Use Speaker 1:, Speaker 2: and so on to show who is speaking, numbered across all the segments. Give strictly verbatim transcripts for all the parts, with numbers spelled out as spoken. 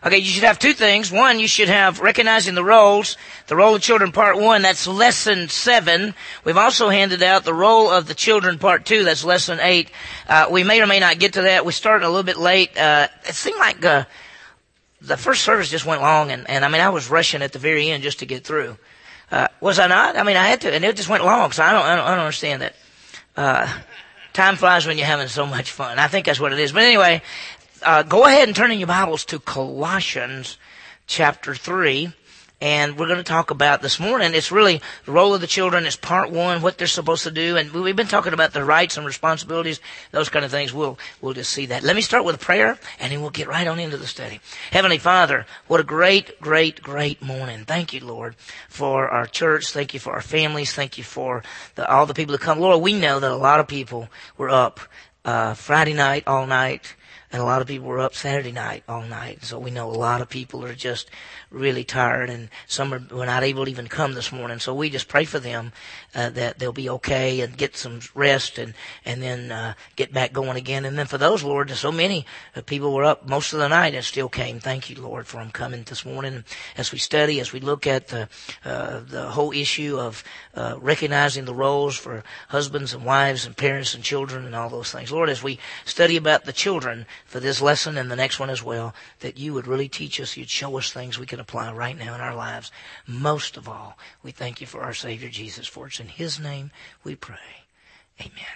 Speaker 1: Okay, you should have two things. One, you should have recognizing the roles. The role of children, part one, that's lesson seven. We've also handed out the role of the children, part two, that's lesson eight. Uh, we may or may not get to that. We started a little bit late. Uh, it seemed like, uh, the first service just went long, and, and I mean, I was rushing at the very end just to get through. Uh, was I not? I mean, I had to, and it just went long, so I don't, I don't, I don't understand that. Uh, time flies when you're having so much fun. I think that's what it is. But anyway, Uh, go ahead and turn in your Bibles to Colossians chapter three. And we're going to talk about this morning, it's really the role of the children. It's part one, what they're supposed to do. And we've been talking about the rights and responsibilities, those kind of things. We'll, we'll just see that. Let me start with a prayer, and then we'll get right on into the study. Heavenly Father, what a great, great, great morning. Thank you, Lord, for our church. Thank you for our families. Thank you for the, all the people that come. Lord, we know that a lot of people were up uh Friday night, all night. And a lot of people were up Saturday night, all night. So we know a lot of people are just really tired, and some are, were not able to even come this morning. So we just pray for them, uh, that they'll be okay and get some rest, and, and then, uh, get back going again. And then for those, Lord, so many uh, people were up most of the night and still came. Thank you, Lord, for them coming this morning. As we study, as we look at the, uh, the whole issue of, uh, recognizing the roles for husbands and wives and parents and children and all those things. Lord, as we study about the children, for this lesson and the next one as well, that you would really teach us, you'd show us things we can apply right now in our lives. Most of all, we thank you for our Savior Jesus, for it's in His name we pray. Amen.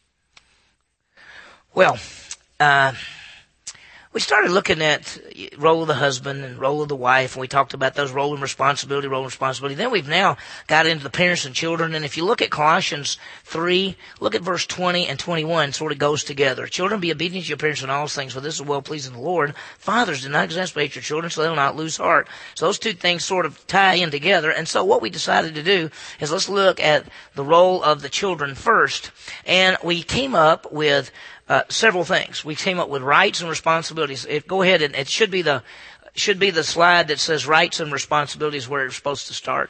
Speaker 1: Well, uh, we started looking at role of the husband and role of the wife, and we talked about those role and responsibility, role and responsibility. Then we've now got into the parents and children, and if you look at Colossians three, look at verse twenty and twenty-one, sort of goes together. Children, be obedient to your parents in all things, for this is well-pleasing to the Lord. Fathers, do not exasperate your children, so they will not lose heart. So those two things sort of tie in together, and so what we decided to do is let's look at the role of the children first, and we came up with Uh, several things. We came up with rights and responsibilities. If, go ahead, and it should be the should be the slide that says rights and responsibilities where it's supposed to start.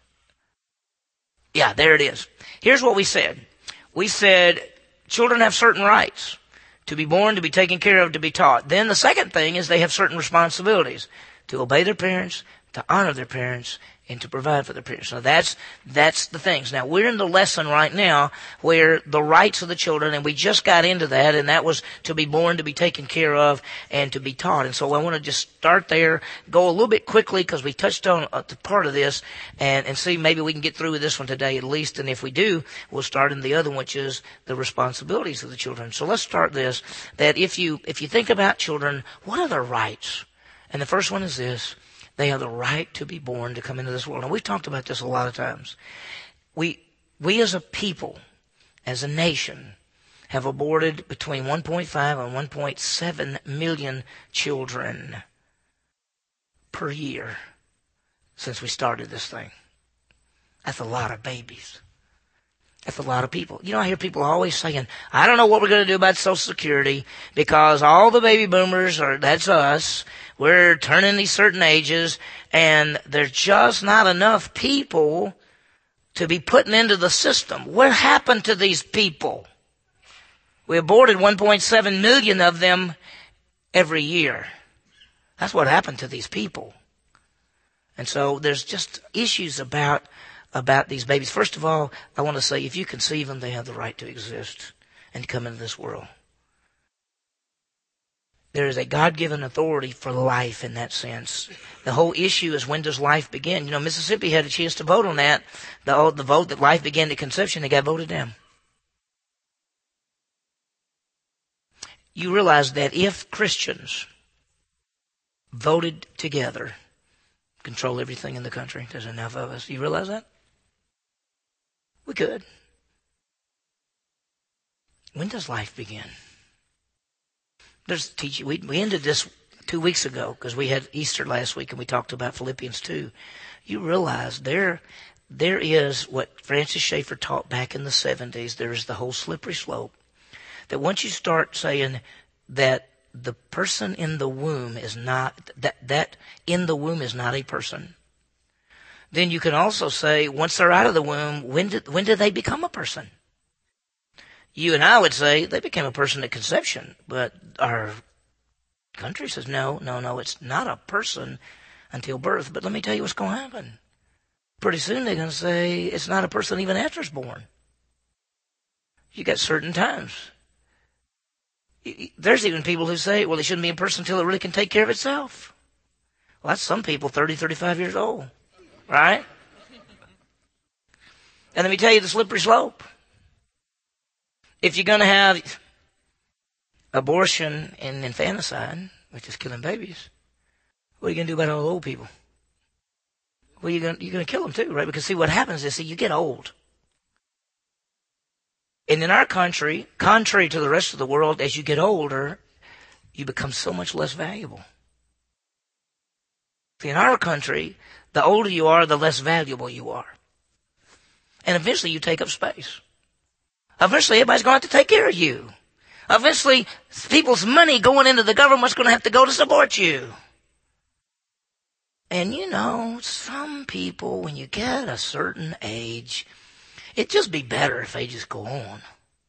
Speaker 1: Yeah, there it is. Here's what we said. We said children have certain rights: to be born, to be taken care of, to be taught. Then the second thing is they have certain responsibilities: to obey their parents, to honor their parents, and to provide for their parents. So that's, that's the things. Now, we're in the lesson right now where the rights of the children, and we just got into that, and that was to be born, to be taken care of, and to be taught. And so I want to just start there, go a little bit quickly, because we touched on uh, the part of this, and, and see maybe we can get through with this one today at least. And if we do, we'll start in the other one, which is the responsibilities of the children. So let's start this, that if you, if you think about children, what are their rights? And the first one is this: they have the right to be born, to come into this world. And we've talked about this a lot of times. We, we as a people, as a nation, have aborted between one point five and one point seven million children per year since we started this thing. That's a lot of babies. That's a lot of people. You know, I hear people always saying, I don't know what we're going to do about Social Security because all the baby boomers are, that's us. We're turning these certain ages, and there's just not enough people to be putting into the system. What happened to these people? We aborted one point seven million of them every year. That's what happened to these people. And so there's just issues about about these babies. First of all, I want to say, if you conceive them, they have the right to exist and come into this world. There is a God-given authority for life in that sense. The whole issue is, when does life begin? You know, Mississippi had a chance to vote on that. The, the vote that life began at conception, they got voted down. You realize that if Christians voted together, control everything in the country, there's enough of us. You realize that? We could. When does life begin? There's teaching. We, we ended this two weeks ago because we had Easter last week, and we talked about Philippians two. You realize there, there is what Francis Schaeffer taught back in the seventies. There is the whole slippery slope. That once you start saying that the person in the womb is not, that, that in the womb is not a person, then you can also say, once they're out of the womb, when did, when did they become a person? You and I would say they became a person at conception, but our country says, no, no, no, it's not a person until birth. But let me tell you what's going to happen. Pretty soon they're going to say it's not a person even after it's born. You got certain times. There's even people who say, well, it shouldn't be a person until it really can take care of itself. Well, that's some people thirty, thirty-five years old, right? And let me tell you the slippery slope. If you're going to have abortion and infanticide, which is killing babies, what are you going to do about all the old people? Well, you're going to, you're going to kill them too, right? Because see, what happens is, see, you get old. And in our country, contrary to the rest of the world, as you get older, you become so much less valuable. See, in our country, the older you are, the less valuable you are. And eventually you take up space. Eventually everybody's going to have to take care of you. Eventually people's money going into the government's going to have to go to support you. And you know, some people, when you get a certain age, it'd just be better if they just go on.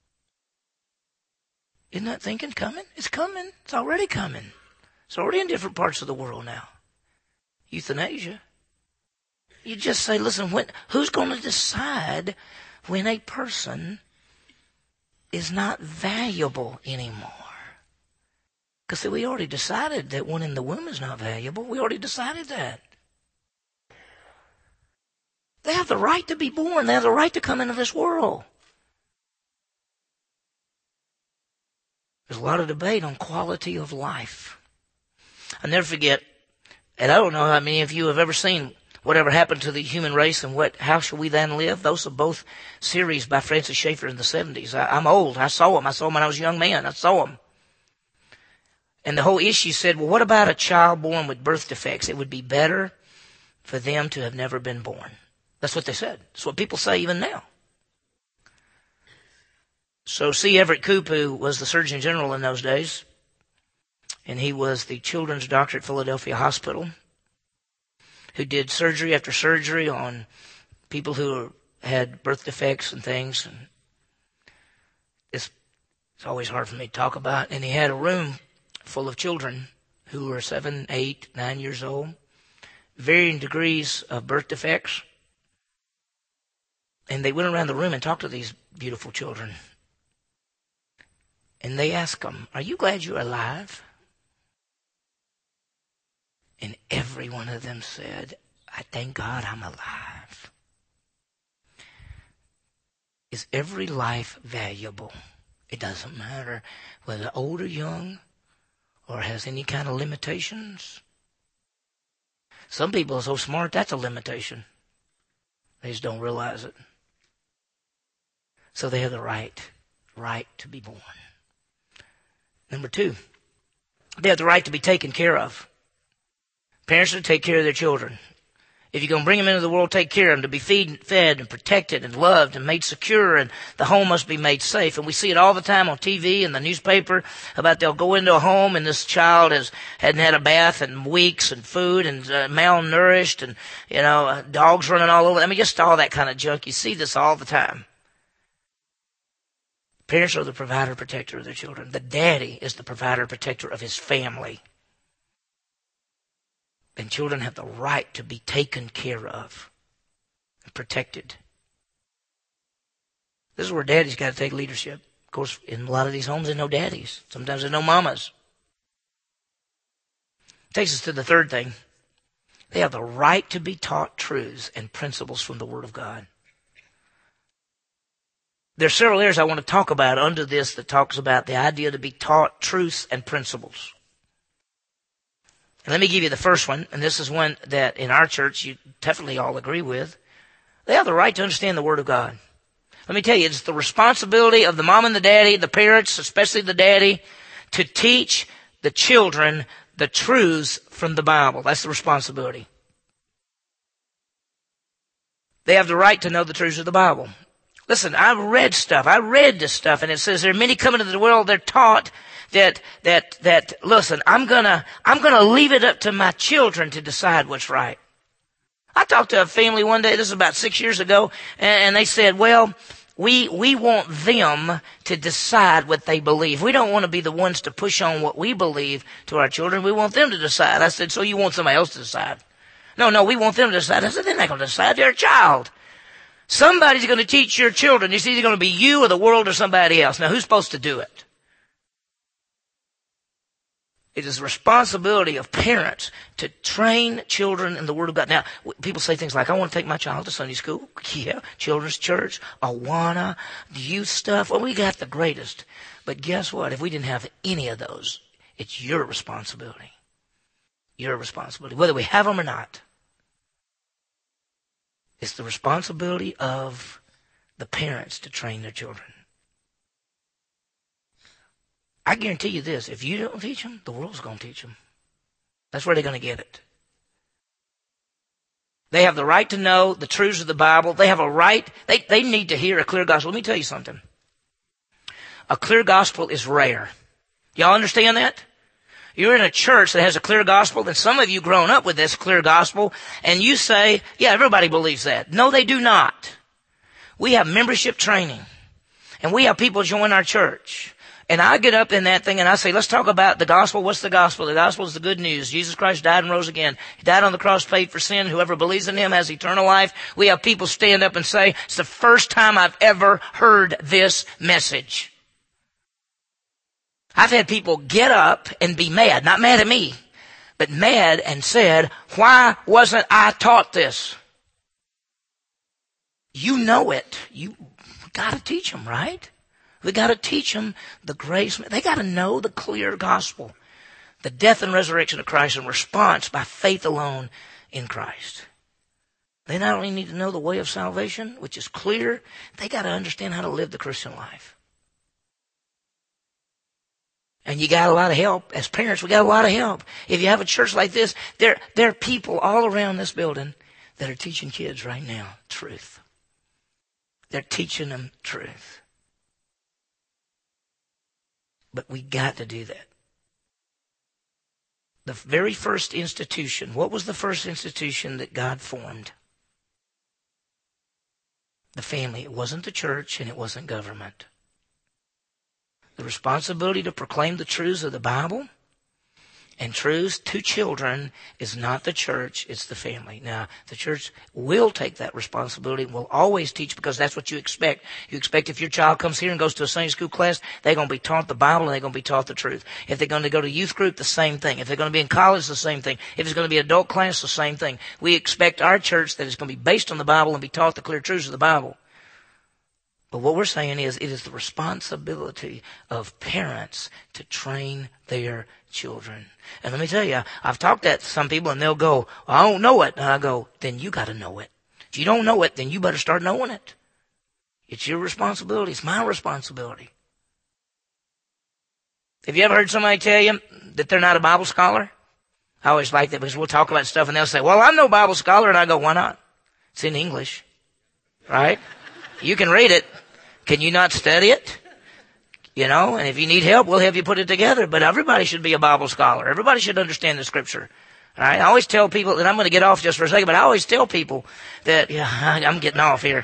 Speaker 1: Isn't that thinking coming? It's coming. It's already coming. It's already in different parts of the world now. Euthanasia. You just say, listen, when, who's going to decide when a person is not valuable anymore? Because we already decided that one in the womb is not valuable. We already decided that. They have the right to be born. They have the right to come into this world. There's a lot of debate on quality of life. I'll never forget, and I don't know how many of you have ever seen Whatever Happened to the Human Race and What, How Shall We Then Live? Those are both series by Francis Schaeffer in the seventies. I, I'm old. I saw them. I saw them when I was a young man. I saw them. And the whole issue said, well, what about a child born with birth defects? It would be better for them to have never been born. That's what they said. That's what people say even now. So C. Everett Koop, who was the Surgeon General in those days, and he was the children's doctor at Philadelphia Hospital, who did surgery after surgery on people who had birth defects and things. And it's, it's always hard for me to talk about. And he had a room full of children who were seven, eight, nine years old, varying degrees of birth defects. And they went around the room and talked to these beautiful children. And they asked them, are you glad you're alive? And every one of them said, I thank God I'm alive. Is every life valuable? It doesn't matter whether old or young or has any kind of limitations. Some people are so smart, that's a limitation. They just don't realize it. So they have the right, right to be born. Number two, they have the right to be taken care of. Parents should take care of their children. If you're going to bring them into the world, take care of them, to be feed, fed and protected and loved and made secure, and the home must be made safe. And we see it all the time on T V and the newspaper about they'll go into a home and this child has, hadn't had a bath in weeks and food and uh, malnourished and, you know, uh, dogs running all over. I mean, just all that kind of junk. You see this all the time. Parents are the provider, protector of their children. The daddy is the provider, protector of his family. And children have the right to be taken care of and protected. This is where daddy's got to take leadership. Of course, in a lot of these homes, there's no daddies. Sometimes there's no mamas. Takes us to the third thing. They have the right to be taught truths and principles from the Word of God. There are several areas I want to talk about under this that talks about the idea to be taught truths and principles. And let me give you the first one, and this is one that in our church you definitely all agree with. They have the right to understand the Word of God. Let me tell you, it's the responsibility of the mom and the daddy, the parents, especially the daddy, to teach the children the truths from the Bible. That's the responsibility. They have the right to know the truths of the Bible. Listen, I've read stuff. I read this stuff, and it says there are many coming into the world. They're taught that, that, that, listen, I'm gonna, I'm gonna leave it up to my children to decide what's right. I talked to a family one day, this is about six years ago, and, and they said, well, We, we want them to decide what they believe. We don't want to be the ones to push on what we believe to our children. We want them to decide. I said, so you want somebody else to decide? No, no, we want them to decide. I said, they're not going to decide. They're a child. Somebody's going to teach your children. It's either going to be you or the world or somebody else. Now, who's supposed to do it? It is the responsibility of parents to train children in the Word of God. Now, people say things like, I want to take my child to Sunday school. Yeah, children's church, Awana, youth stuff. Well, we got the greatest. But guess what? If we didn't have any of those, it's your responsibility. Your responsibility, whether we have them or not. It's the responsibility of the parents to train their children. I guarantee you this, if you don't teach them, the world's going to teach them. That's where they're going to get it. They have the right to know the truths of the Bible. They have a right, they, they need to hear a clear gospel. Let me tell you something. A clear gospel is rare. Y'all understand that? You're in a church that has a clear gospel, and some of you grown up with this clear gospel, and you say, yeah, everybody believes that. No, they do not. We have membership training, and we have people join our church. And I get up in that thing and I say, let's talk about the gospel. What's the gospel? The gospel is the good news. Jesus Christ died and rose again. He died on the cross, paid for sin. Whoever believes in him has eternal life. We have people stand up and say, it's the first time I've ever heard this message. I've had people get up and be mad, not mad at me, but mad and said, why wasn't I taught this? You know it. You got to teach them, right? We got to teach them the grace. They got to know the clear gospel, the death and resurrection of Christ and response by faith alone in Christ. They not only need to know the way of salvation, which is clear, they got to understand how to live the Christian life. And you got a lot of help. As parents, we got a lot of help. If you have a church like this, there, there are people all around this building that are teaching kids right now truth. They're teaching them truth. But we got to do that. The very first institution, what was the first institution that God formed? The family. It wasn't the church and it wasn't government. The responsibility to proclaim the truths of the Bible and truths to children is not the church, it's the family. Now, the church will take that responsibility and will always teach because that's what you expect. You expect if your child comes here and goes to a Sunday school class, they're going to be taught the Bible and they're going to be taught the truth. If they're going to go to youth group, the same thing. If they're going to be in college, the same thing. If it's going to be adult class, the same thing. We expect our church that it's going to be based on the Bible and be taught the clear truths of the Bible. But what we're saying is it is the responsibility of parents to train their children. And let me tell you, I've talked to some people and they'll go, well, I don't know it. And I go, then you got to know it. If you don't know it, then you better start knowing it. It's your responsibility. It's my responsibility. Have you ever heard somebody tell you that they're not a Bible scholar? I always like that because we'll talk about stuff and they'll say, well, I'm no Bible scholar. And I go, why not? It's in English, right? You can read it. Can you not study it? You know, and if you need help, we'll have you put it together. But everybody should be a Bible scholar. Everybody should understand the Scripture. All right? I always tell people, and I'm going to get off just for a second, but I always tell people that, yeah, I'm getting off here.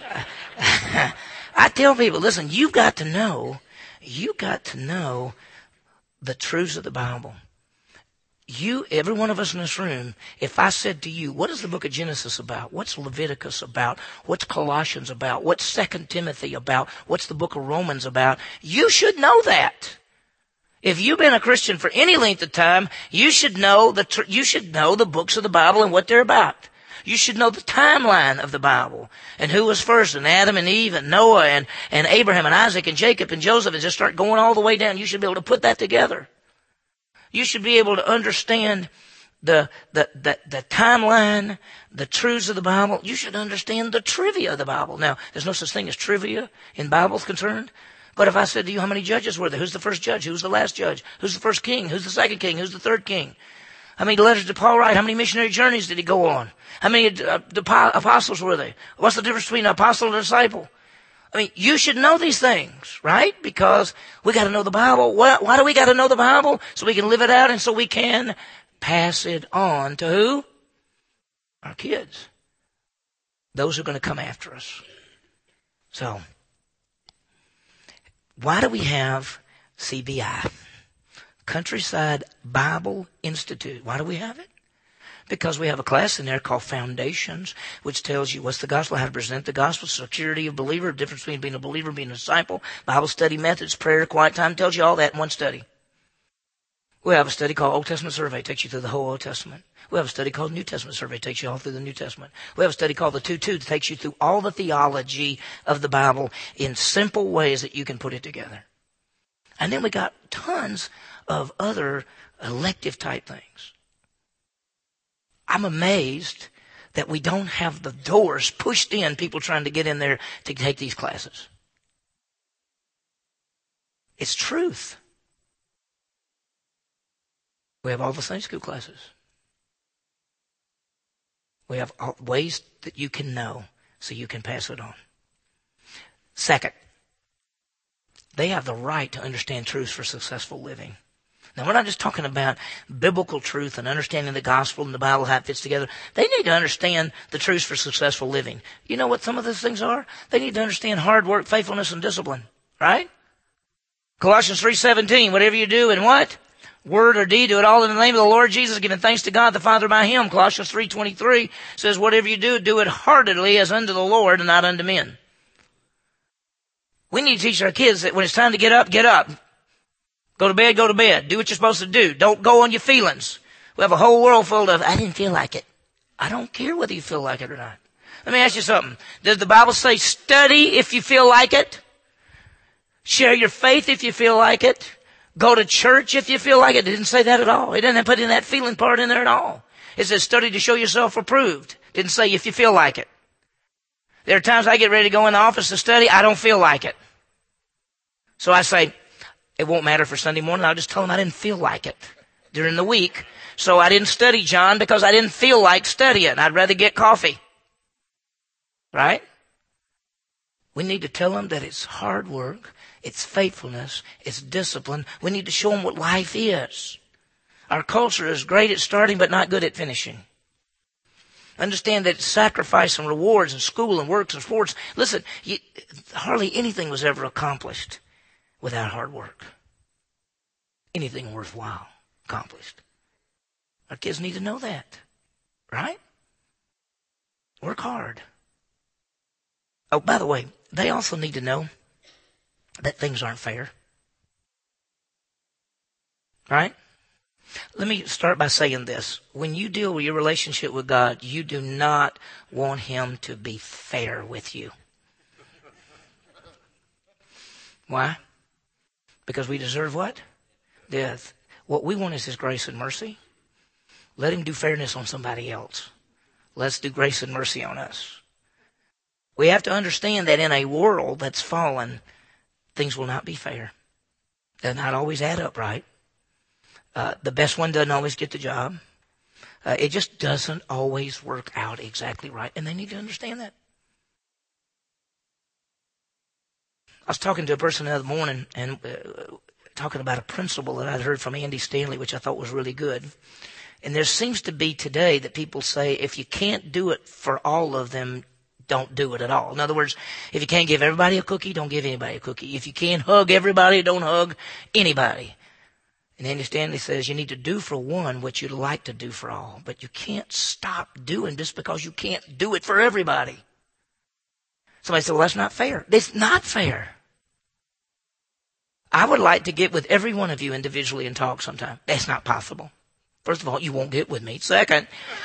Speaker 1: I tell people, listen, you've got to know, you've got to know the truths of the Bible. You, every one of us in this room, if I said to you, what is the book of Genesis about? What's Leviticus about? What's Colossians about? What's Second Timothy about? What's the book of Romans about? You should know that. If you've been a Christian for any length of time, you should know the, tr- you should know the books of the Bible and what they're about. You should know the timeline of the Bible and who was first and Adam and Eve and Noah and, and Abraham and Isaac and Jacob and Joseph and just start going all the way down. You should be able to put that together. You should be able to understand the, the, the, the timeline, the truths of the Bible. You should understand the trivia of the Bible. Now, there's no such thing as trivia in Bible concerned. But if I said to you, how many judges were there? Who's the first judge? Who's the last judge? Who's the first king? Who's the second king? Who's the third king? How many letters did Paul write? How many missionary journeys did he go on? How many uh, apostles were there? What's the difference between an apostle and a disciple? I mean, you should know these things, right? Because we got to know the Bible. Why, why do we got to know the Bible? So we can live it out and so we can pass it on to who? Our kids. Those who are going to come after us. So, Why do we have C B I? Countryside Bible Institute. Why do we have it? Because we have a class in there called Foundations, which tells you what's the gospel, how to present the gospel, security of believer, difference between being a believer and being a disciple, Bible study methods, prayer, quiet time, tells you all that in one study. We have a study called Old Testament Survey, takes you through the whole Old Testament. We have a study called New Testament Survey, takes you all through the New Testament. We have a study called the two two, that takes you through all the theology of the Bible in simple ways that you can put it together. And then we got tons of other elective type things. I'm amazed that we don't have the doors pushed in, people trying to get in there to take these classes. It's truth. We have all the Sunday school classes. We have all ways that you can know so you can pass it on. Second, they have the right to understand truths for successful living. Now, we're not just talking about biblical truth and understanding the gospel and the Bible, how it fits together. They need to understand the truths for successful living. You know what some of those things are? They need to understand hard work, faithfulness, and discipline. Right? Colossians three seventeen, whatever you do in what? Word or deed, do it all in the name of the Lord Jesus, giving thanks to God the Father by Him. Colossians three twenty-three says, whatever you do, do it heartedly as unto the Lord and not unto men. We need to teach our kids that when it's time to get up, get up. Go to bed, go to bed. Do what you're supposed to do. Don't go on your feelings. We have a whole world full of, I didn't feel like it. I don't care whether you feel like it or not. Let me ask you something. Does the Bible say study if you feel like it? Share your faith if you feel like it? Go to church if you feel like it? It didn't say that at all. It didn't put in that feeling part in there at all. It says study to show yourself approved. Didn't say if you feel like it. There are times I get ready to go in the office to study. I don't feel like it. So I say, it won't matter for Sunday morning. I'll just tell them I didn't feel like it during the week. So I didn't study, John, because I didn't feel like studying. I'd rather get coffee. Right? We need to tell them that it's hard work, it's faithfulness, it's discipline. We need to show them what life is. Our culture is great at starting but not good at finishing. Understand that sacrifice and rewards and school and works and sports. Listen, you, hardly anything was ever accomplished without hard work. Anything worthwhile accomplished. Our kids need to know that. Right? Work hard. Oh, by the way, they also need to know that things aren't fair. Right? Let me start by saying this. When you deal with your relationship with God, you do not want Him to be fair with you. Why? Because we deserve what? Death. What we want is His grace and mercy. Let Him do fairness on somebody else. Let's do grace and mercy on us. We have to understand that in a world that's fallen, things will not be fair. They'll not always add up right. Uh, the best one doesn't always get the job. Uh, it just doesn't always work out exactly right. And they need to understand that. I was talking to a person the other morning and uh, talking about a principle that I'd heard from Andy Stanley, which I thought was really good. And there seems to be today that people say if you can't do it for all of them, don't do it at all. In other words, if you can't give everybody a cookie, don't give anybody a cookie. If you can't hug everybody, don't hug anybody. And Andy Stanley says you need to do for one what you'd like to do for all. But you can't stop doing just because you can't do it for everybody. Somebody said, well, that's not fair. It's not fair. I would like to get with every one of you individually and talk sometime. That's not possible. First of all, you won't get with me. Second,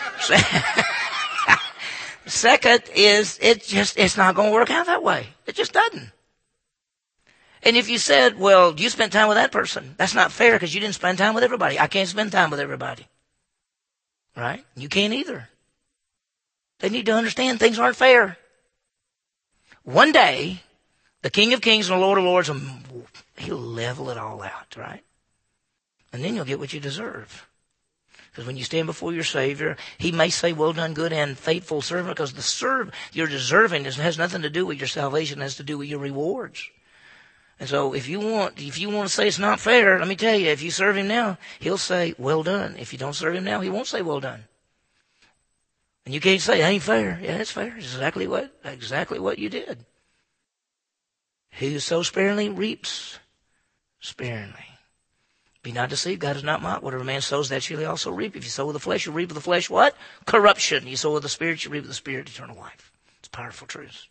Speaker 1: second is it just, it's not going to work out that way. It just doesn't. And if you said, well, you spent time with that person, that's not fair because you didn't spend time with everybody. I can't spend time with everybody. Right? You can't either. They need to understand things aren't fair. One day, the King of Kings and the Lord of Lords, He'll level it all out, right? And then you'll get what you deserve. Because when you stand before your Savior, He may say, well done, good and faithful servant, because the serve you're deserving has nothing to do with your salvation, it has to do with your rewards. And so if you want, if you want to say it's not fair, let me tell you, if you serve Him now, He'll say, well done. If you don't serve Him now, He won't say well done. And you can't say, it ain't fair. Yeah, it's fair. It's exactly what, exactly what you did. Who sows sparingly reaps sparingly. Be not deceived, God is not mocked. Whatever man sows, that shall he also reap. If you sow with the flesh, you reap with the flesh what? Corruption. You sow with the Spirit, you reap with the Spirit, eternal life. It's powerful truths.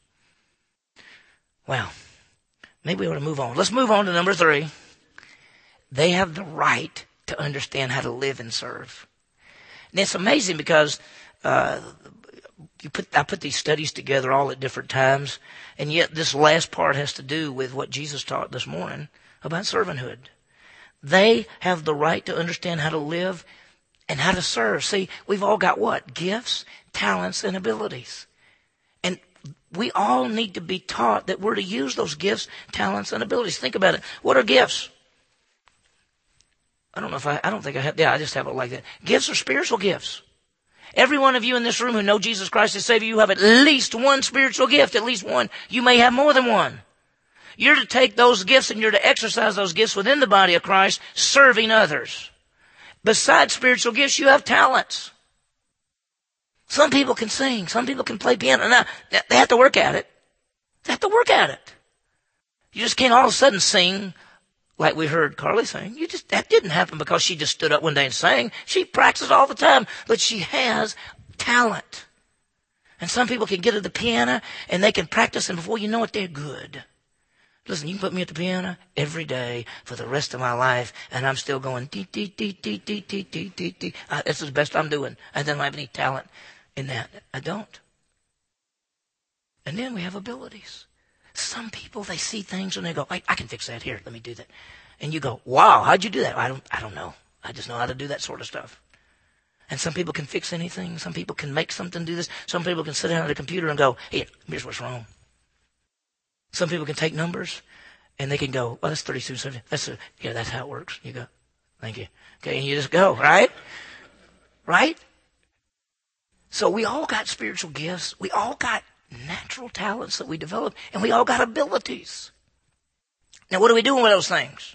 Speaker 1: Well, maybe we ought to move on. Let's move on to number three. They have the right to understand how to live and serve. And it's amazing because uh, you put I put these studies together all at different times, and yet this last part has to do with what Jesus taught this morning about servanthood. They have the right to understand how to live and how to serve. See, we've all got what? Gifts, talents, and abilities. And we all need to be taught that we're to use those gifts, talents, and abilities. Think about it. What are gifts? I don't know if I, I don't think I have, yeah, I just have it like that. Gifts are spiritual gifts. Every one of you in this room who know Jesus Christ as Savior, you have at least one spiritual gift, at least one. You may have more than one. You're to take those gifts and you're to exercise those gifts within the body of Christ, serving others. Besides spiritual gifts, you have talents. Some people can sing. Some people can play piano. Now, they have to work at it. They have to work at it. You just can't all of a sudden sing like we heard Carly sing. You just, that didn't happen because she just stood up one day and sang. She practiced all the time, but she has talent. And some people can get to the piano and they can practice, and before you know it, they're good. Listen, you can put me at the piano every day for the rest of my life, and I'm still going, dee, dee, dee, dee, dee, dee, dee, dee, dee. That's the best I'm doing. I don't have any talent in that. I don't. And then we have abilities. Some people, they see things and they go, I, I can fix that. Here, let me do that. And you go, wow, how'd you do that? I don't, I don't know. I just know how to do that sort of stuff. And some people can fix anything. Some people can make something do this. Some people can sit down at a computer and go, here, here's what's wrong. Some people can take numbers and they can go, well, that's thirty-two seventy. That's a, yeah, that's how it works. You go, thank you. Okay, and you just go, right? Right? So we all got spiritual gifts. We all got natural talents that we develop, and we all got abilities. Now, what are we doing with those things?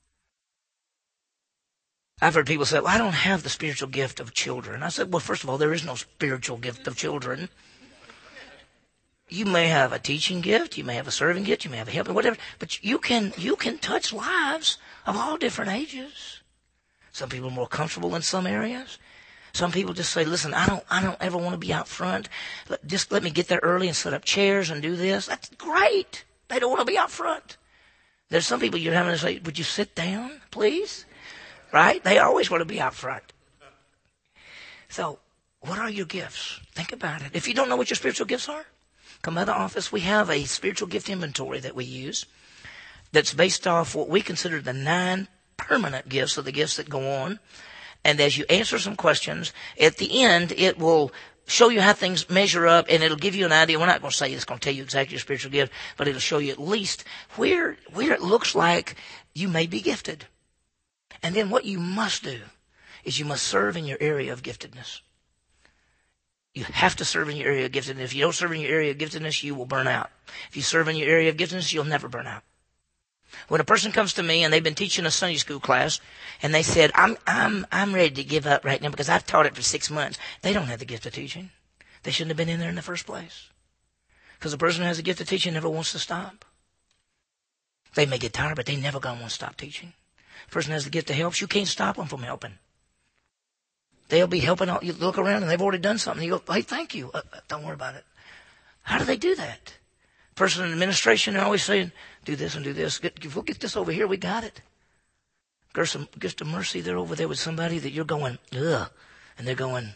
Speaker 1: I've heard people say, well, I don't have the spiritual gift of children. I said, well, first of all, there is no spiritual gift of children. You may have a teaching gift, you may have a serving gift, you may have a helping, whatever, but you can you can touch lives of all different ages. Some people are more comfortable in some areas. Some people just say, listen, I don't I don't ever want to be out front. Just let me get there early and set up chairs and do this. That's great. They don't want to be out front. There's some people you're having to say, would you sit down, please? Right? They always want to be out front. So, what are your gifts? Think about it. If you don't know what your spiritual gifts are, come by the office. We have a spiritual gift inventory that we use that's based off what we consider the nine permanent gifts, or the gifts that go on. And as you answer some questions, at the end, it will show you how things measure up, and it'll give you an idea. We're not going to say it's going to tell you exactly your spiritual gift, but it'll show you at least where, where it looks like you may be gifted. And then what you must do is you must serve in your area of giftedness. You have to serve in your area of giftedness. If you don't serve in your area of giftedness, you will burn out. If you serve in your area of giftedness, you'll never burn out. When a person comes to me and they've been teaching a Sunday school class and they said, I'm, I'm, I'm ready to give up right now because I've taught it for six months. They don't have the gift of teaching. They shouldn't have been in there in the first place. Because a person who has a gift of teaching never wants to stop. They may get tired, but they never going to want to stop teaching. A person has the gift of help. You can't stop them from helping. They'll be helping. You look around and they've already done something. You go, hey, thank you. Uh, don't worry about it. How do they do that? Person in administration, they're always saying, do this and do this. Get, if we'll get this over here, we got it. Gift of, gift of mercy, they're over there with somebody that you're going, ugh. And they're going.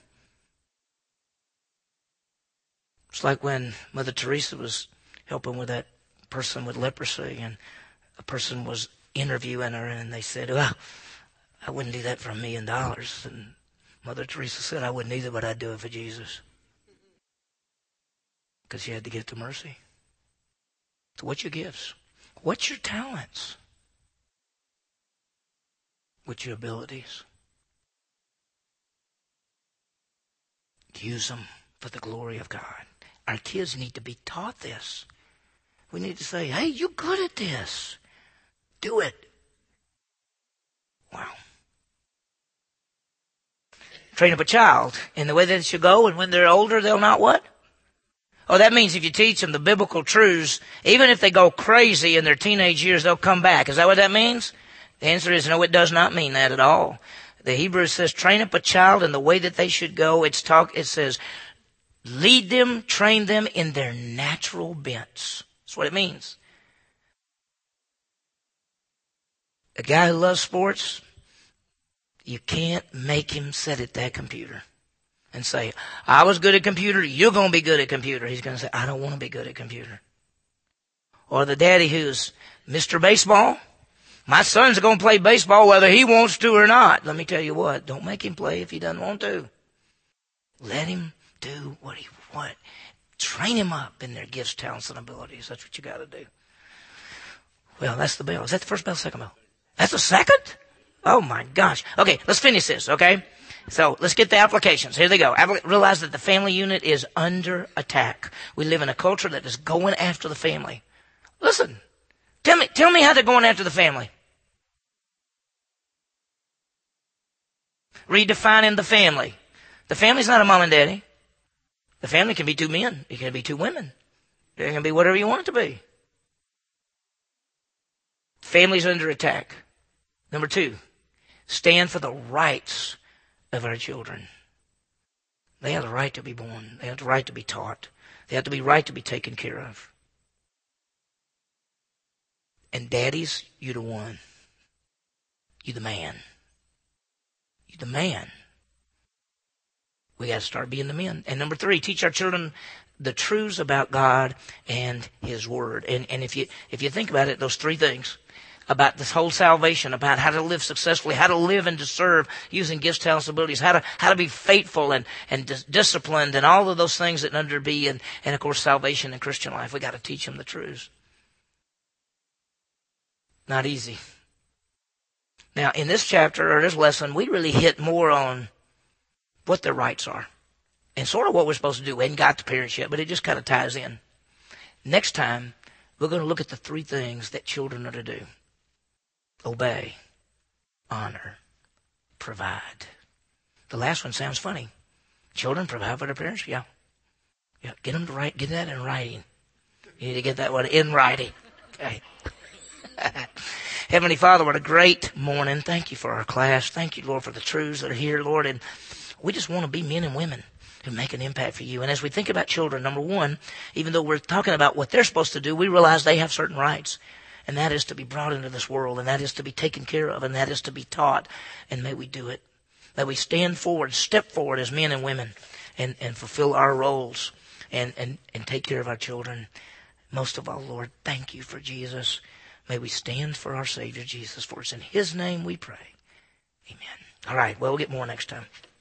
Speaker 1: It's like when Mother Teresa was helping with that person with leprosy, and a person was interviewing her, and they said, well, I wouldn't do that for a million dollars. And Mother Teresa said, I wouldn't either, but I'd do it for Jesus. Because she had the gift of mercy. So what's your gifts? What's your talents? What's your abilities? Use them for the glory of God. Our kids need to be taught this. We need to say, hey, you're good at this. Do it. Wow. Train up a child in the way that it should go, and when they're older, they'll not what? Oh, that means if you teach them the biblical truths, even if they go crazy in their teenage years, they'll come back. Is that what that means? The answer is no, it does not mean that at all. The Hebrew says, train up a child in the way that they should go. It's talk, it says, lead them, train them in their natural bents. That's what it means. A guy who loves sports, you can't make him sit at that computer and say, I was good at computer, you're going to be good at computer. He's going to say, I don't want to be good at computer. Or the daddy who's Mister Baseball, my son's going to play baseball whether he wants to or not. Let me tell you what, don't make him play if he doesn't want to. Let him do what he wants. Train him up in their gifts, talents, and abilities. That's what you got to do. Well, that's the bell. Is that the first bell, second bell? That's the second? Oh my gosh. Okay, let's finish this, okay? So let's get the applications. Here they go. Realize that the family unit is under attack. We live in a culture that is going after the family. Listen, tell me, tell me how they're going after the family. Redefining the family. The family's not a mom and daddy. The family can be two men. It can be two women. It can be whatever you want it to be. Family's under attack. Number two, stand for the rights of our children. They have the right to be born. They have the right to be taught. They have to be right to be taken care of. And daddies, you the one. You the man. You the man. We got to start being the men. And number three, teach our children the truths about God and His Word. And and if you if you think about it, those three things about this whole salvation, about how to live successfully, how to live and to serve using gifts, talents, abilities, how to how to be faithful and and dis- disciplined, and all of those things that under be, and and of course salvation and Christian life. We got to teach them the truths. Not easy. Now, in this chapter or this lesson, we really hit more on what their rights are and sort of what we're supposed to do. We hadn't got to parents yet, but it just kind of ties in. Next time, we're going to look at the three things that children are to do. Obey, honor, provide. The last one sounds funny. Children provide for their parents? Yeah. Yeah. Get them to write, get that in writing. You need to get that one in writing. Okay. Heavenly Father, what a great morning. Thank you for our class. Thank you, Lord, for the truths that are here, Lord. And we just want to be men and women who make an impact for you. And as we think about children, number one, even though we're talking about what they're supposed to do, we realize they have certain rights. And that is to be brought into this world, and that is to be taken care of, and that is to be taught. And may we do it. May we stand forward, step forward as men and women, and, and fulfill our roles and, and, and take care of our children. Most of all, Lord, thank you for Jesus. May we stand for our Savior Jesus. For it's in His name we pray. Amen. All right, well, we'll get more next time.